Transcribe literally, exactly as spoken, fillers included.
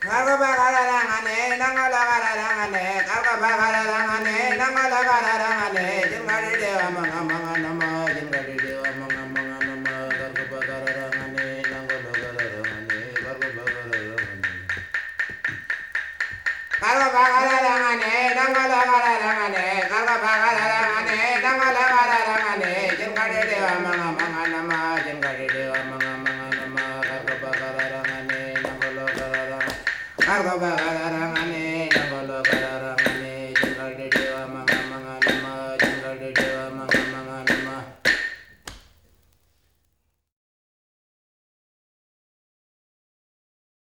Karga bagararangane, nangalagararangane, karga bagararangane, nangalagararangane, jingari dewa manga manga nama, jingari dewa manga manga nama, karga bagararangane, nangalagararangane, karga bagararangane. Karga bagararangane, nangalagararangane, karga bagararangane, nangalagararangane, jingari dewa manga manga nama, jingari dewa manga manga nama, karga bagararangane, nangalagararangane. Karga bagara